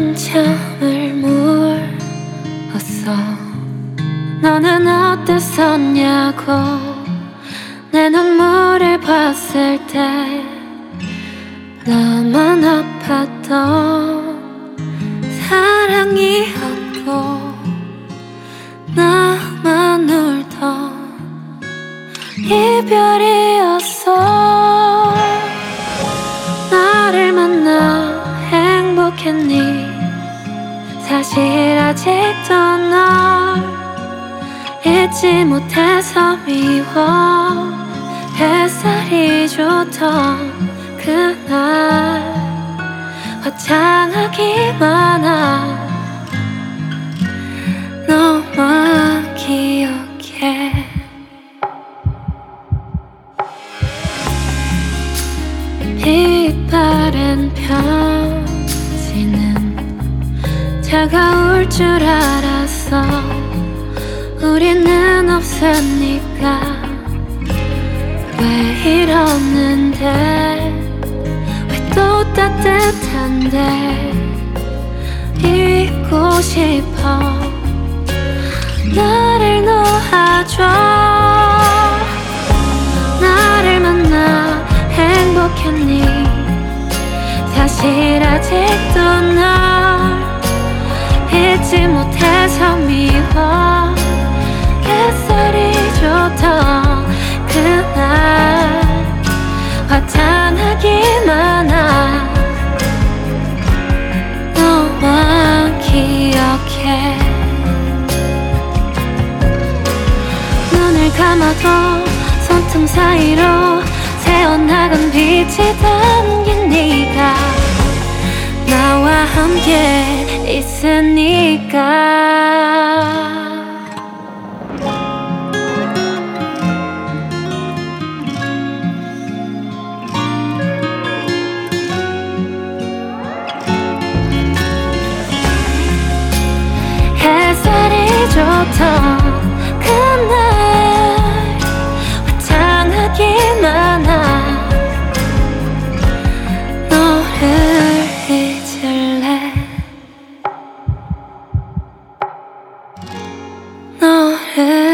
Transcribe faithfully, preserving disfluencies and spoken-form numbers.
한참을 물었어. 너는 어땠었냐고. 내 눈물을 봤을 때 나만 아팠던 사랑이었고 나만 울던 이별이었어. 나를 만나 행복했니? 사실 아직도 널 잊지 못해서 미워. 햇살이 좋던 그날 화창하기만 한 너만 기억해. 빛바랜 편지는 차가울 줄 알았어. 우리는 없으니까 왜 이러는데 왜 또 따뜻한데 잊고 싶어. 나를 놓아줘. 나를 만나 행복했니? 사실 아직도 널 잊지 못해서 미워. 햇살이 좋던 그날 화창하기만 한 너만 기억해. 눈을 감아도 손등 사이로 새어나간 빛이 담긴 네가 나와 함께 있으니까. 햇살이 좋던 그날 화창하기만 한 너를 잊을래. 너를